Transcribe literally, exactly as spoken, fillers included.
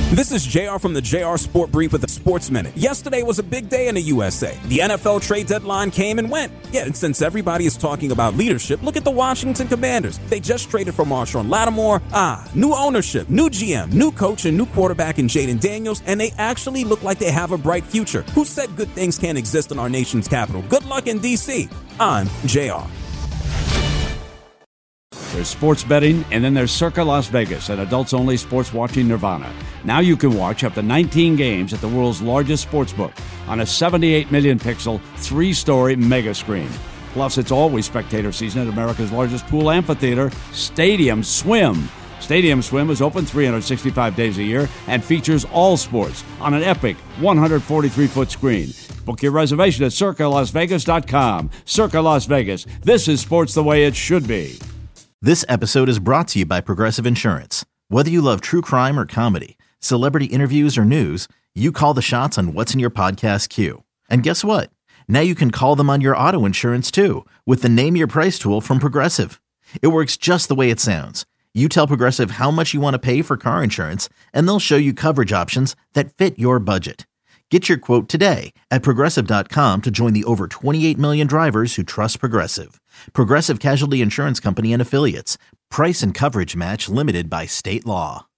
This is J R from the J R Sport Brief with a Sports Minute. Yesterday was a big day in the U S A. The N F L trade deadline came and went. Yeah, and since everybody is talking about leadership, look at the Washington Commanders. They just traded for Marshawn Lattimore. Ah, new ownership, new G M, new coach, and new quarterback in Jaden Daniels, and they actually look like they have a bright future. Who said good things can't exist in our nation's capital? Good luck in D C. I'm J R. There's sports betting, and then there's Circa Las Vegas, an adults-only sports-watching nirvana. Now you can watch up to nineteen games at the world's largest sportsbook on a seventy-eight million pixel, three-story mega screen. Plus, it's always spectator season at America's largest pool amphitheater, Stadium Swim. Stadium Swim is open three hundred sixty-five days a year and features all sports on an epic one hundred forty-three foot screen. Book your reservation at circa las vegas dot com. Circa Las Vegas. This is sports the way it should be. This episode is brought to you by Progressive Insurance. Whether you love true crime or comedy, celebrity interviews or news, you call the shots on what's in your podcast queue. And guess what? Now you can call them on your auto insurance too with the Name Your Price tool from Progressive. It works just the way it sounds. You tell Progressive how much you want to pay for car insurance, and they'll show you coverage options that fit your budget. Get your quote today at progressive dot com to join the over twenty-eight million drivers who trust Progressive. Progressive Casualty Insurance Company and Affiliates. Price and coverage match limited by state law.